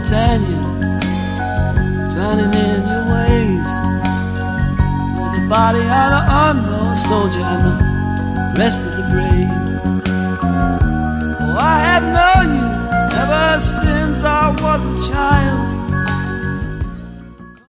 Britannia, drowning in your waves, with the body of the unknown soldier and the rest of the brave.